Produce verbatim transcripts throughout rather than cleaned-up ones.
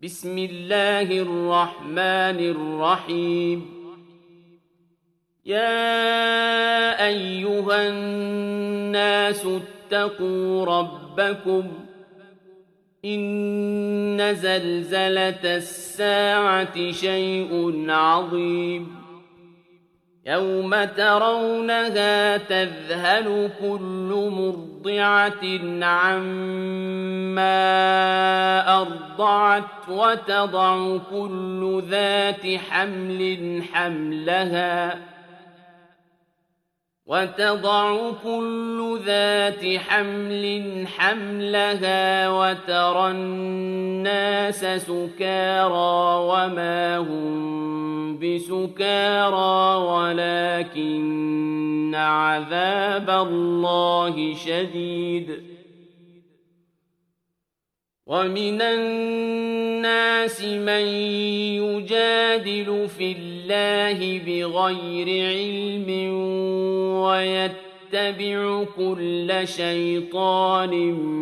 بسم الله الرحمن الرحيم يا أيها الناس اتقوا ربكم إن زلزلة الساعة شيء عظيم يوم ترونها تذهل كل مرضعة عما أرضعت وتضع كل ذات حمل حملها وتضع كل ذات حمل حملها وترى الناس سكارى وما هم بسكارى ولكن عذاب الله شديد ومن الناس من يجادل في الله بغير علم ويتبع كل شيطان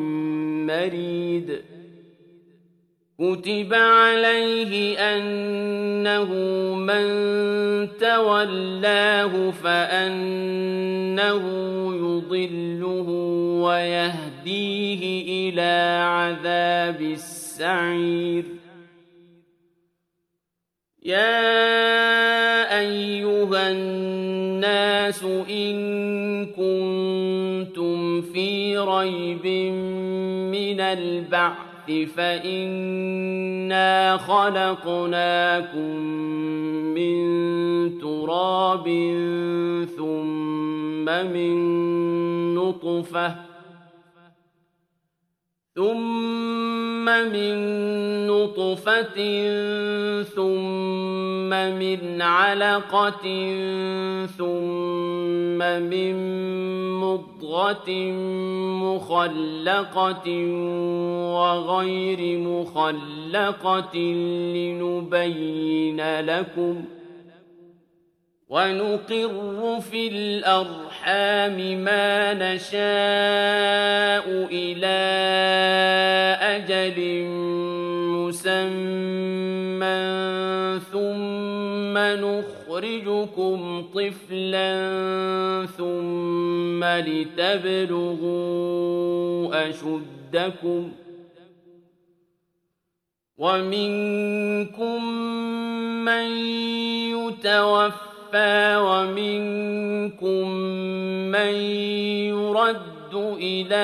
مريد كتب عليه أنه من تولاه فأنه يضله ويهديه إلى عذاب السعير يا أيها الناس إن كنتم في ريب من البعث فإنا خلقناكم من تراب ثم من نطفة ثم من نطفة ثم من علقة ثم من مضغة مخلقة وغير مخلقة لنبين لكم ونقر في الأرحام ما نشاء إلى أجل مسمى ثم نخرجكم طفلا ثم لتبلغوا أشدكم ومنكم من يتوفى ومنكم من يرد إلى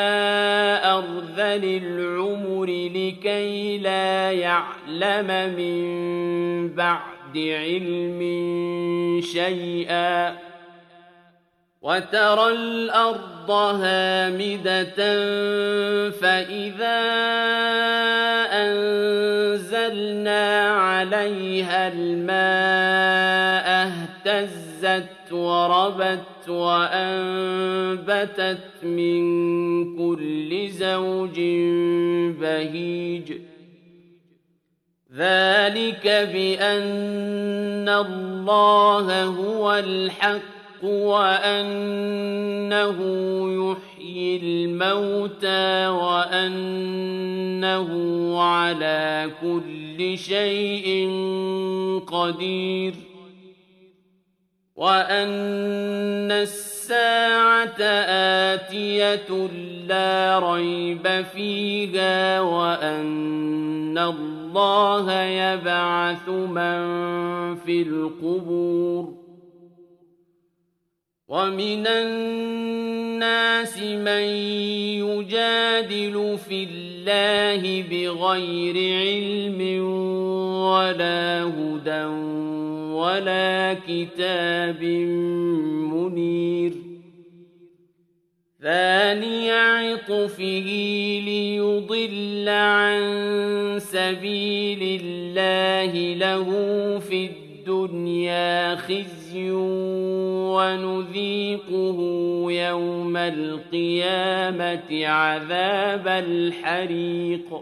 أرذل العمر لكي لا يعلم من بعد علم شيئا وترى الأرض هامدة فإذا أنزلنا عليها الماء اهتزت وربت وأنبتت من كل زوج بهيج ذلك بأن الله هو الحق وأنه يحيي الموتى وأنه على كل شيء قدير وأن الساعة آتية لا ريب فيها وأن الله يبعث من في القبور ومن الناس من يجادل في الله بغير علم ولا هدى ولا كتاب منير ثاني عطفه ليضل عن سبيل الله له في الدنيا خزي ونذيقه يوم القيامة عذاب الحريق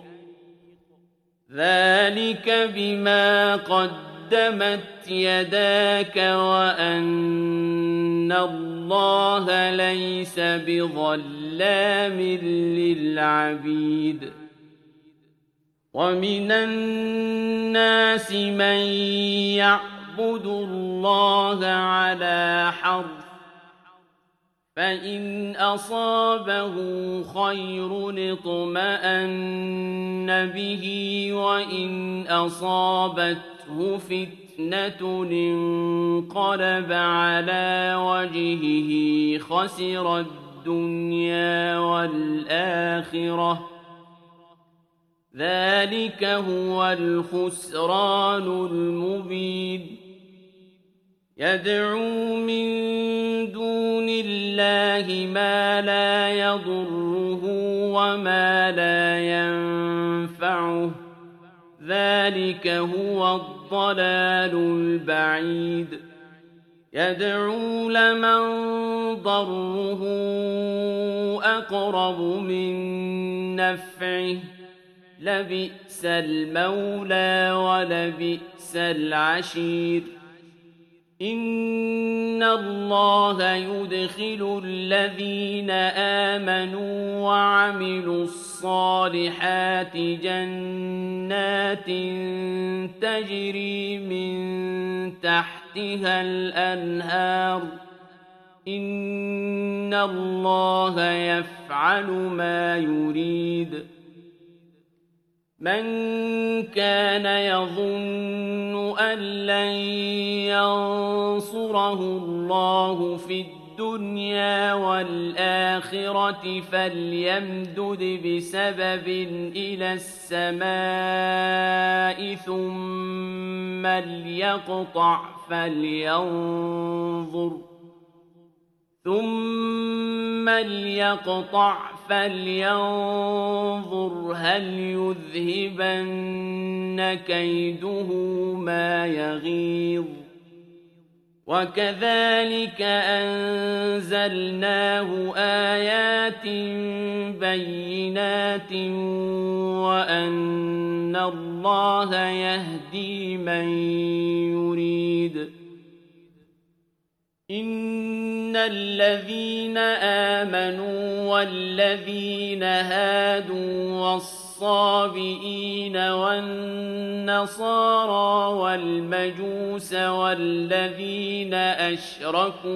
ذلك بما قدمت يداك وأن الله ليس بظلام للعبيد ومن الناس من يعبد الله على حرف فإن أصابه خير اطمأن به وإن أصابته فتنة انقلب على وجهه خسر الدنيا والآخرة ذلك هو الخسران المبين يدعو من دون الله ما لا يضره وما لا ينفعه ذلك هو الضلال البعيد يدعو لمن ضره أقرب من نفعه لبئس المولى ولبئس العشير إن الله يدخل الذين آمنوا وعملوا الصالحات جنات تجري من تحتها الأنهار إن الله يفعل ما يريد من كان يظن أن لن ينصره الله في الدنيا والآخرة فليمدد بسبب إلى السماء ثم ليقطع فلينظر ثم ليقطع فلينظر هل يذهبن كيده ما يغيظ وكذلك أنزلناه آيات بينات وأن الله يهدي من يريد إن الذين آمنوا والذين هادوا والصابئين والنصارى والمجوس والذين أشركوا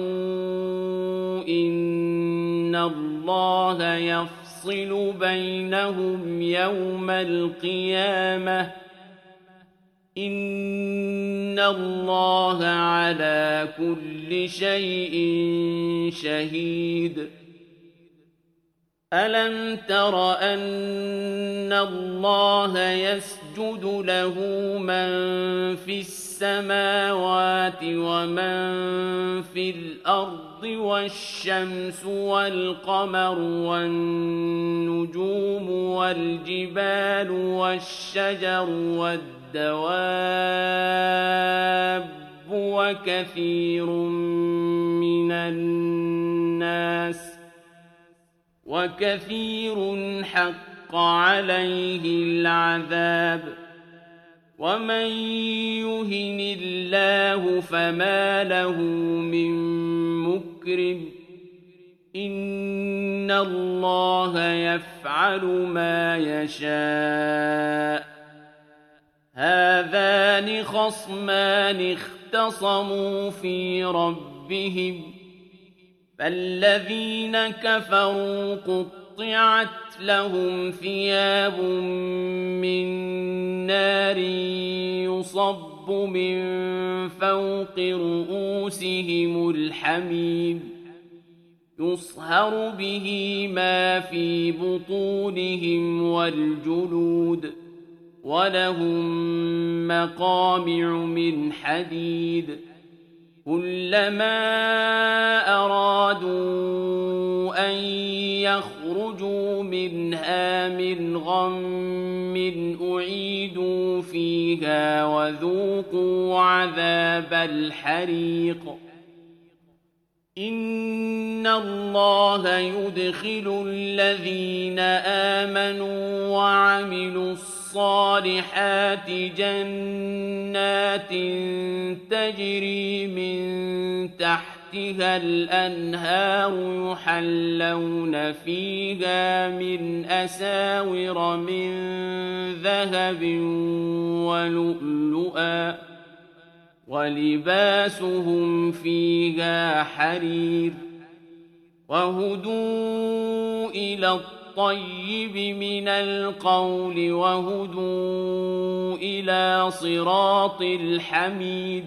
إن الله يفصل بينهم يوم القيامة إن الله على كل شيء شهيد ألم تر أن الله يسجد له من في السماوات ومن في الأرض والشمس والقمر والنجوم والجبال والشجر والدواب الدواب وكثير من الناس وكثير حق عليه العذاب ومن يهن الله فما له من مكرم إن الله يفعل ما يشاء هذان خصمان اختصموا في ربهم فالذين كفروا قطعت لهم ثياب من نار يصب من فوق رؤوسهم الحميم يصهر به ما في بطونهم والجلود ولهم مقامع من حديد كلما أرادوا أن يخرجوا منها من غم أعيدوا فيها وذوقوا عذاب الحريق إن الله يدخل الذين آمنوا وعملوا الصالحات جنات تجري من تحتها تحتها الأنهار يحلون فيها من أساور من ذهب ولؤلؤا ولباسهم فيها حرير وهدوا إلى الطيب من القول وهدوا إلى صراط الحميد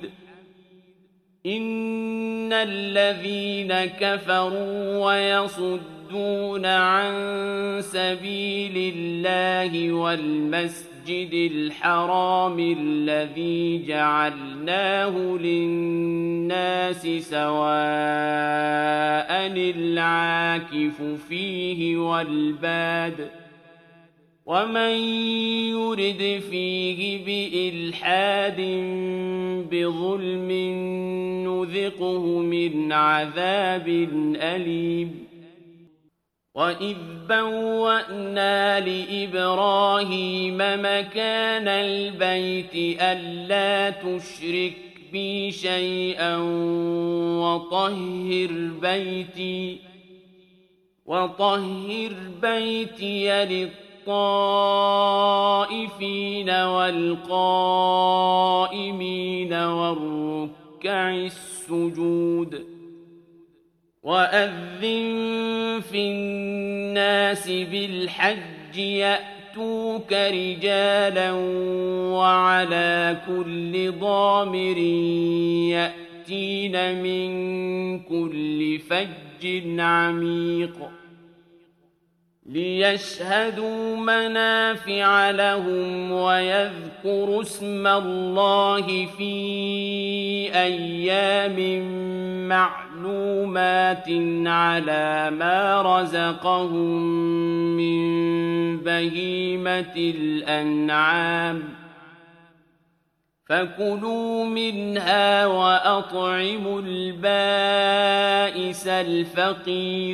إن الذين كفروا ويصدون عن سبيل الله والمسجد الحرام الذي جعلناه للناس سواء العاكف فيه والباد ومن يرد فيه بإلحاد بظلم نذقه من عذاب أليم وإذ بوأنا لإبراهيم مكان البيت ألا تشرك بي شيئا وطهر بيتي وطهر بيتي للطائفين والقائمين والركع السجود وأذن في الناس بالحج يأتوك رجالا وعلى كل ضامر يأتين من كل فج عميق ليشهدوا منافع لهم ويذكروا اسم الله في أيام معلومات على ما رزقهم من بهيمة الأنعام فكلوا منها وأطعموا البائس الفقير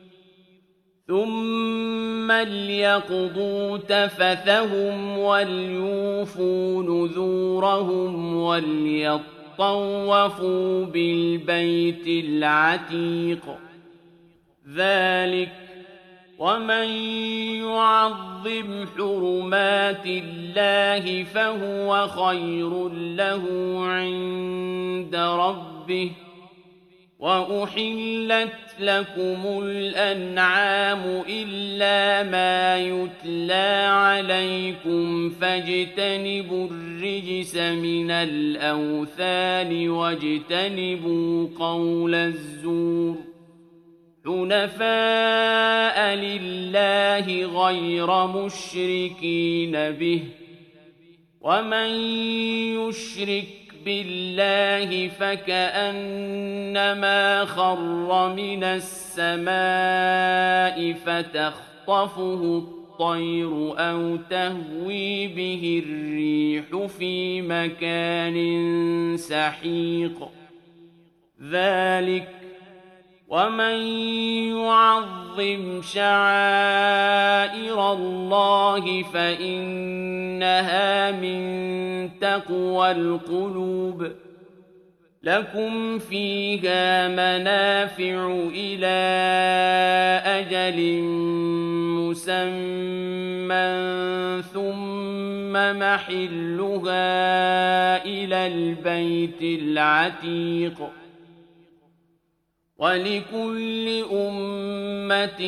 ثم ليقضوا تفثهم وليوفوا نذورهم وليطوفوا بالبيت العتيق ذلك ومن يعظم حرمات الله فهو خير له عند ربه وأحلت لكم الأنعام إلا ما يتلى عليكم فاجتنبوا الرجس من الأوثان واجتنبوا قول الزور حنفاء لله غير مشركين به ومن يشرك بالله فكأنما خر من السماء فتخطفه الطير أو تهوي به الريح في مكان سحيق ذلك ومن يعظم شعائر الله فإنها من تقوى القلوب لكم فيها منافع إلى أجل مسمى ثم محلها إلى البيت العتيق ولكل أمة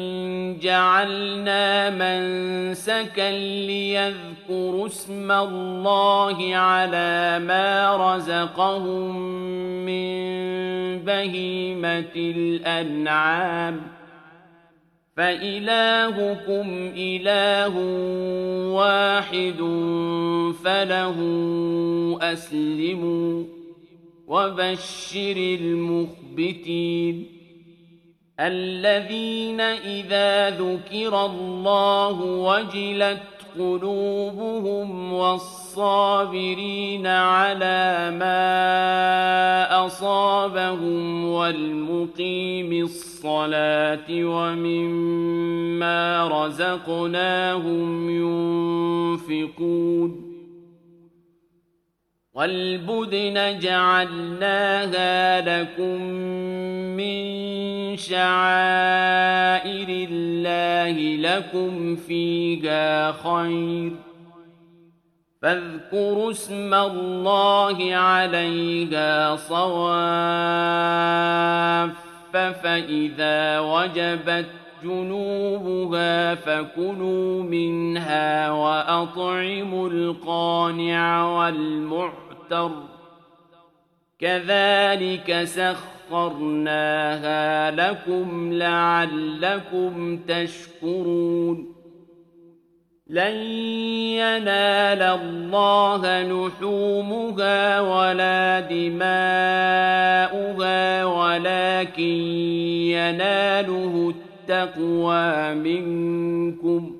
جعلنا منسكا ليذكروا اسم الله على ما رزقهم من بهيمة الأنعام فإلهكم إله واحد فله أسلموا وبشر المخبتين الذين إذا ذكر الله وجلت قلوبهم والصابرين على ما أصابهم والمقيم الصلاة ومما رزقناهم ينفقون وَالْبُدْنَ جَعَلْنَاهَا لَكُم مِّن شَعَائِرِ اللَّهِ لَكُمْ فِيهَا خَيْرٌ ۖ فاذكروا اسم الله عليها صواف فإذا وجبت جنوبها فكلوا منها وأطعموا القانع والمعتر كذلك سخرناها لكم لعلكم تشكرون لن ينال الله لحومها ولا دماؤها ولكن يناله التقوى منكم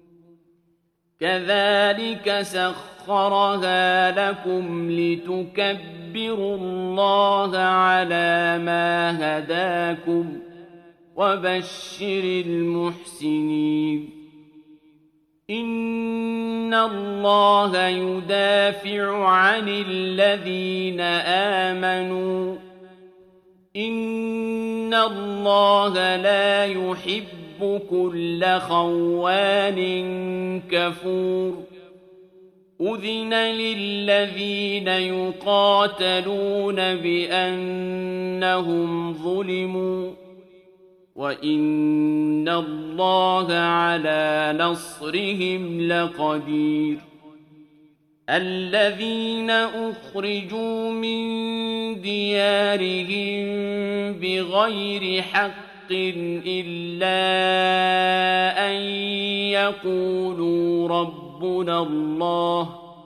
كذلك سخرها لكم لتكبروا الله على ما هداكم وبشر المحسنين إن الله يدافع عن الذين آمنوا إن الله لا يحب كل خوان كفور أذن للذين يقاتلون بأنهم ظلموا وَإِنَّ اللَّهَ عَلَى نَصْرِهِمْ لَقَدِيرٌ الَّذِينَ أُخْرِجُوا مِنْ دِيَارِهِمْ بِغَيْرِ حَقٍّ إِلَّا أَنْ يَقُولُوا رَبُّنَا اللَّهُ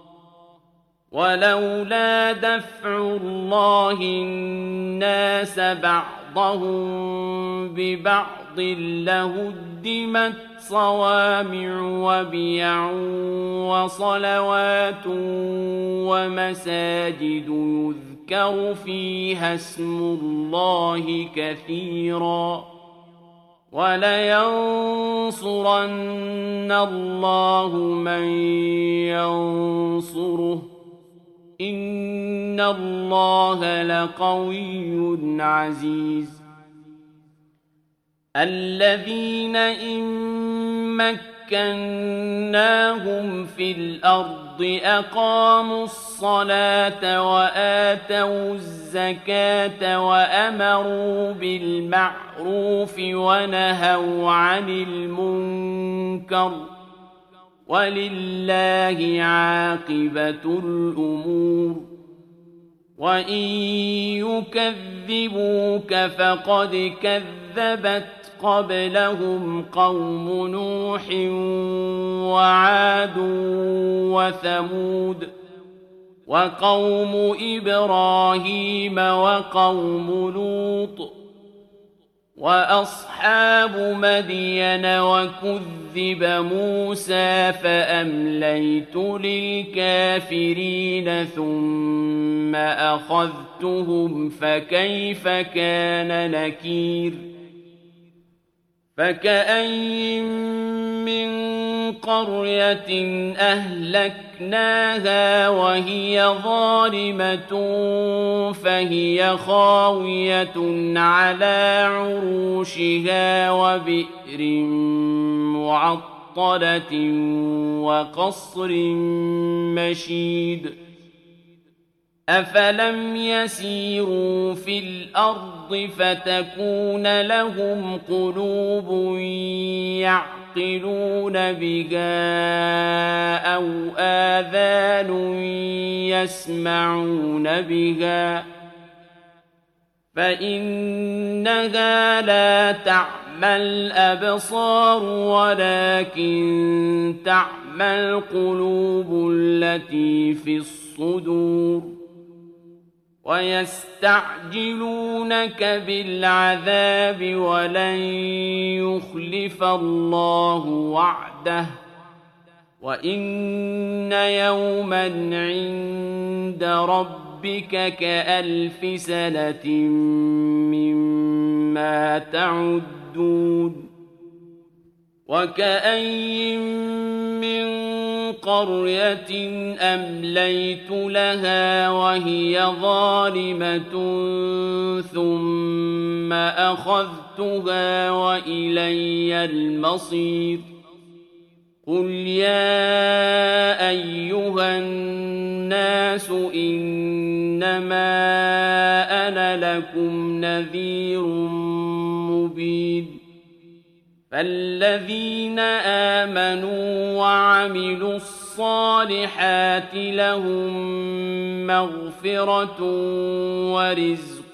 وَلَوْلَا دَفْعُ اللَّهِ النَّاسَ بَعْضَهُمْ بعضهم ببعض لهدمت صوامع وبيع وصلوات ومساجد يذكر فيها اسم الله كثيرا ولينصرن الله من ينصره إن الله لقوي عزيز الذين إن مكناهم في الأرض أقاموا الصلاة وآتوا الزكاة وأمروا بالمعروف ونهوا عن المنكر ولله عاقبة الأمور وإن يكذبوك فقد كذبت قبلهم قوم نوح وعاد وثمود وقوم إبراهيم وقوم لوط وأصحاب مدين وكذب موسى فأمليت للكافرين ثم أخذتهم فكيف كان نكير فكأين من قرية أهلكناها وهي ظالمة فهي خاوية على عروشها وبئر معطلة وقصر مشيد أفلم يسيروا في الأرض فتكون لهم قلوب يعقلون بها أو آذان يسمعون بها فإنها لا تعمى الأبصار ولكن تعمى القلوب التي في الصدور ويستعجلونك بالعذاب ولن يخلف الله وعده وإن يوما عند ربك كألف سنة مما تعدون وكأين من قرية أمليت لها وهي ظالمة ثم أخذتها وإلي المصير قل يا أيها الناس إنما أنا لكم نذير مبين فالذين آمنوا وعملوا الصالحات لهم مغفرة ورزق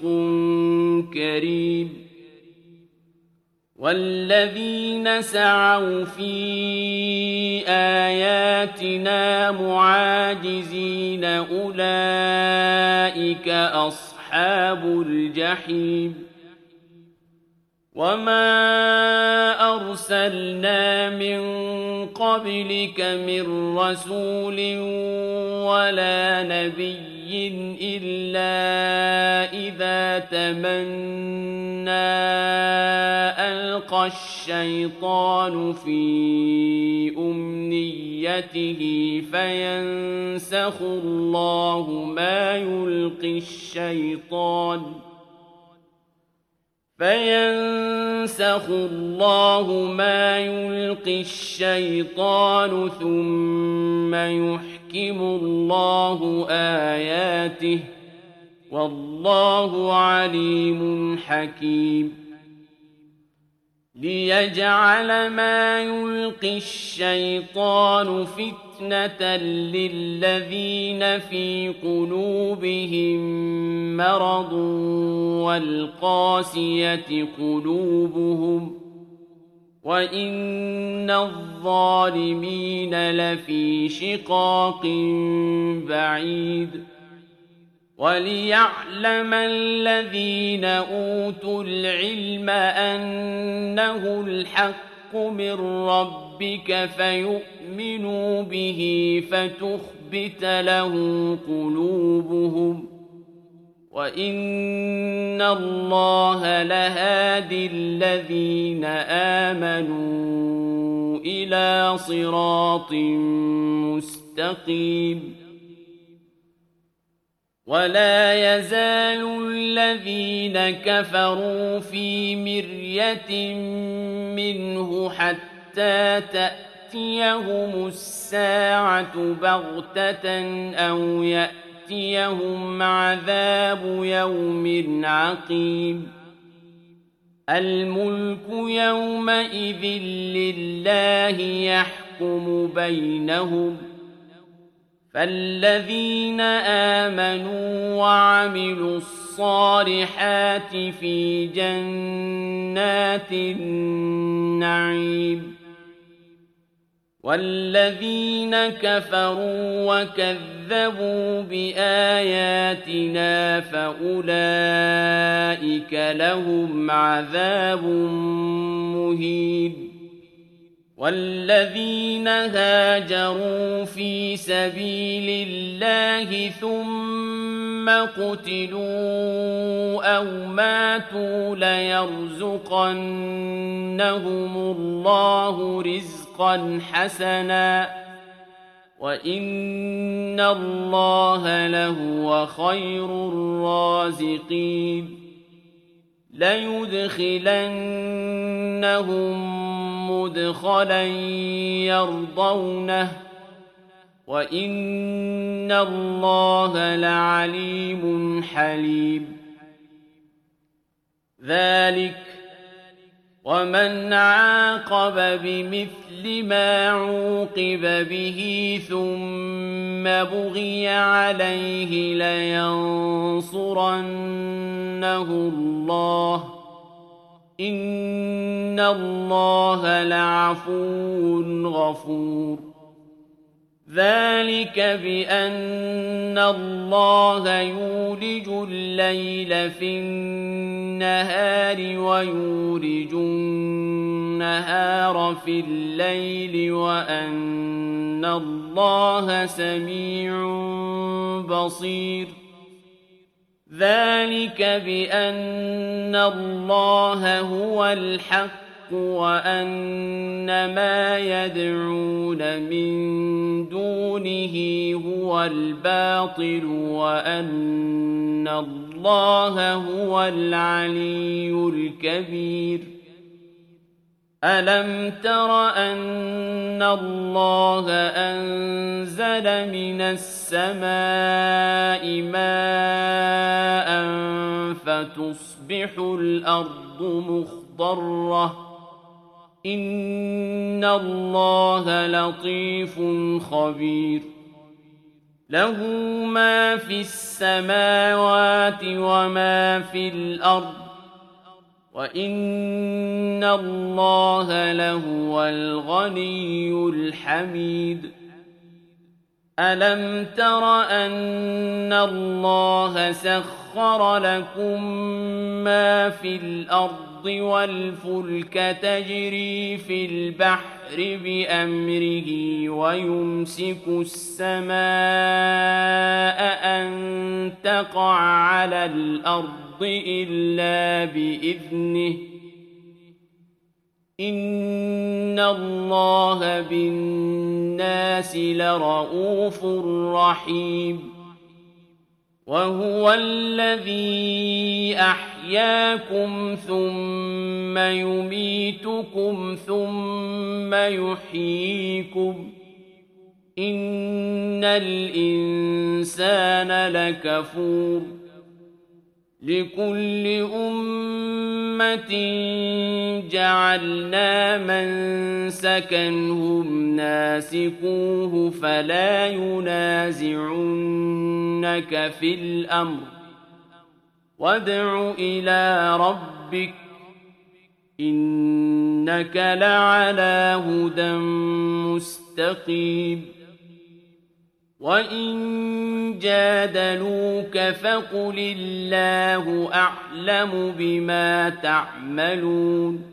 كريم والذين سعوا في آياتنا معاجزين أولئك أصحاب الجحيم وما أرسلنا من قبلك من رسول ولا نبي إلا إذا تمنى ألقى الشيطان في أمنيته فينسخ الله ما يلقي الشيطان فينسخ الله ما يلقي الشيطان ثم يحكم الله آياته والله عليم حكيم ليجعل ما يلقي الشيطان فتنة للذين في قلوبهم مرض والقاسية قلوبهم وإن الظالمين لفي شقاق بعيد وليعلم الذين أوتوا العلم أنه الحق من ربك فيؤمنوا به فتخبت له قلوبهم وإن الله لهادي الذين آمنوا إلى صراط مستقيم ولا يزال الذين كفروا في مرية منه حتى تأتيهم الساعة بغتة أو يأتيهم عذاب يوم عقيم الملك يومئذ لله يحكم بينهم فالذين آمنوا وعملوا الصالحات في جنات النعيم والذين كفروا وكذبوا بآياتنا فأولئك لهم عذاب مهين والذين هاجروا في سبيل الله ثم قتلوا أو ماتوا ليرزقنهم الله رزقا حسنا وإن الله لهو خير الرازقين ليدخلنهم مدخلا يرضونه وإن الله لعليم حليم ذلك ومن عاقب بمثل ما عوقب به ثم بغي عليه لينصرنه الله إن الله لعفو غفور ذلك بأن الله يولج الليل في النهار ويولج النهار في الليل وأن الله سميع بصير ذلك بأن الله هو الحق وأن ما يدعون من دونه هو الباطل وأن الله هو العلي الكبير ألم تر أن الله أنزل من السماء ماء فتصبح الأرض مخضرة إن الله لطيف خبير له ما في السماوات وما في الأرض وَإِنَّ اللَّهَ لَهُوَ الْغَنِيُّ الْحَمِيدُ أَلَمْ تَرَ أَنَّ اللَّهَ سَخَّرَ لَكُم مَّا فِي الْأَرْضِ وَالْفُلْكَ تَجْرِي فِي الْبَحْرِ بِأَمْرِهِ وَيُمْسِكُ السَّمَاءَ أَن تَقَعَ عَلَى الْأَرْضِ إلا بإذنه إن الله بالناس لرءوف رحيم وهو الذي أحياكم ثم يميتكم ثم يحييكم إن الإنسان لكفور لكل أمة جعلنا منسكا هم ناسكوه فلا ينازعنك في الأمر وادع إلى ربك إنك لعلى هدى مستقيم وَإِن جَادَلُوكَ فَقُلِ اللَّهُ أَعْلَمُ بِمَا تَعْمَلُونَ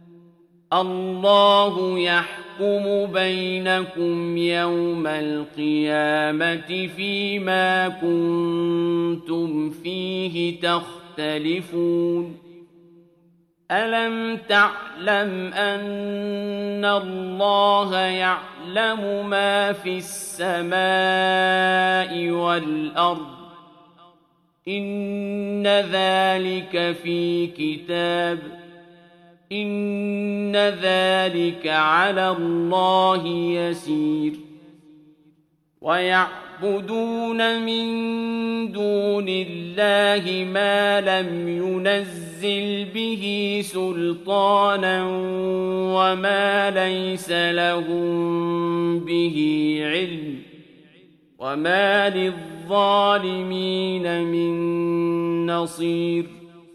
اللَّهُ يَحْكُمُ بَيْنَكُمْ يَوْمَ الْقِيَامَةِ فِيمَا كُنتُمْ فِيهِ تَخْتَلِفُونَ أَلَمْ تَعْلَمْ أَنَّ اللَّهَ يَعْلَمُ مَا فِي السَّمَاءِ وَالْأَرْضِ إِنَّ ذَلِكَ فِي كِتَابٍ إِنَّ ذَلِكَ عَلَى اللَّهِ يَسِيرٌ وَيَعْبُدُونَ مِن دُونِ اللَّهِ مَا لَمْ يُنَزِّلْ بِهِ سُلْطَانًا وَمَا لَيْسَ لَهُم بِهِ عِلْمٌ وَمَا لِلظَّالِمِينَ مِن نَّصِيرٍ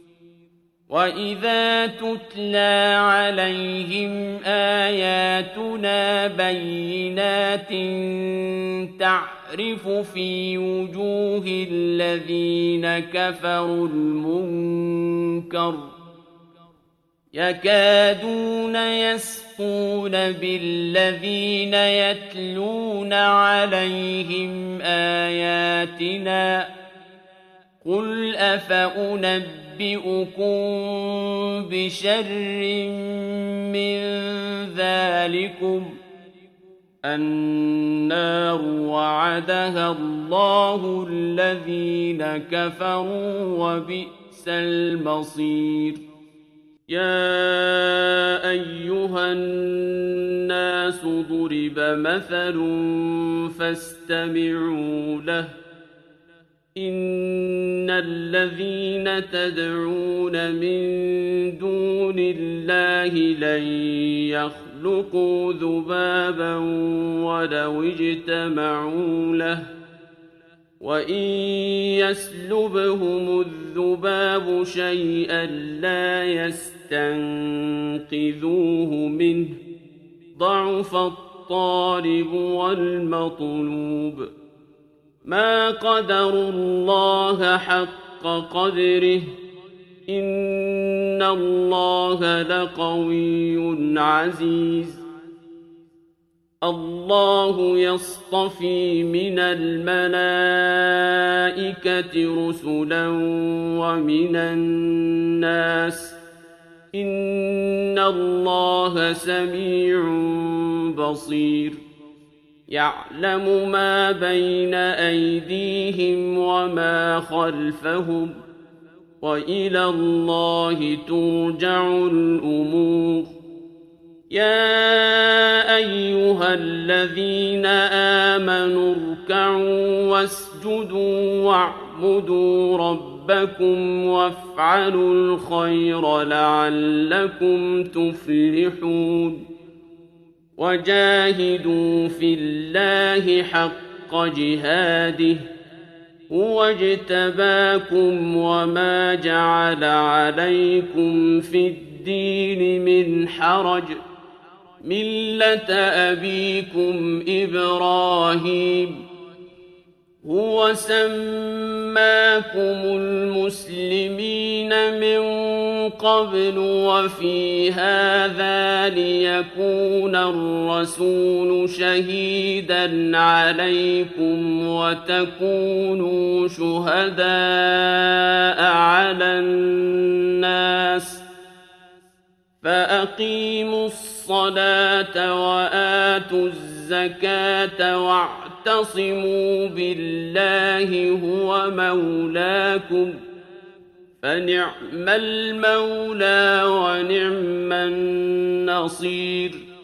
وَإِذَا تُتْلَىٰ عَلَيْهِمْ آيَاتُنَا بَيِّنَاتٍ تَعْرِفُ فِي وُجُوهِ الَّذِينَ كَفَرُوا الْمُنكَرَ يَكَادُونَ يَسْطُونَ بِالَّذِينَ يَتْلُونَ عَلَيْهِمْ آيَاتِنَا قُلْ أَفَأُنَبِّئُكُم بِشَرٍّ مِّن ذَٰلِكُمْ النَّارُ وَعَدَهَا اللَّهُ الَّذِينَ كَفَرُوا وَبِئْسَ الْمَصِيرُ يَا أَيُّهَا النَّاسُ ضُرِبَ مَثَلٌ فَاسْتَمِعُوا لَهُ إِنَّ الَّذِينَ تَدْعُونَ مِن دُونِ اللَّهِ لَن يَخْلُقُوا ذُبَابًا وَلَوِ اجْتَمَعُوا لَهُ وَإِن يَسْلُبْهُمُ الذُّبَابُ شَيْئًا لَّا يَسْتَنقِذُوهُ مِنْهُ ضَعُفَ الطَّالِبُ وَالْمَطْلُوبُ مَا قَدَرُوا اللَّهَ حَقَّ قَدْرِهِ إِنَّ اللَّهَ لَقَوِيٌّ عَزِيزٌ اللَّهُ يَصْطَفِي مِنَ الْمَلَائِكَةِ رُسُلًا وَمِنَ النَّاسِ إن الله سميع بصير يعلم ما بين أيديهم وما خلفهم وإلى الله ترجع الأمور يا أيها الذين آمنوا اركعوا واسجدوا واعبدوا ربكم وافعلوا الخير لعلكم تفلحون وجاهدوا في الله حق جهاده هو اجتباكم وما جعل عليكم في الدين من حرج ملة أبيكم إبراهيم هو سماكم المسلمين من قبل وفي هذا ليكون الرسول شهيدا عليكم وتكونوا شهداء على الناس فأقيموا الصلاة وآتوا الزكاة واعتصموا بالله هو مولاكم فنعم المولى ونعم النصير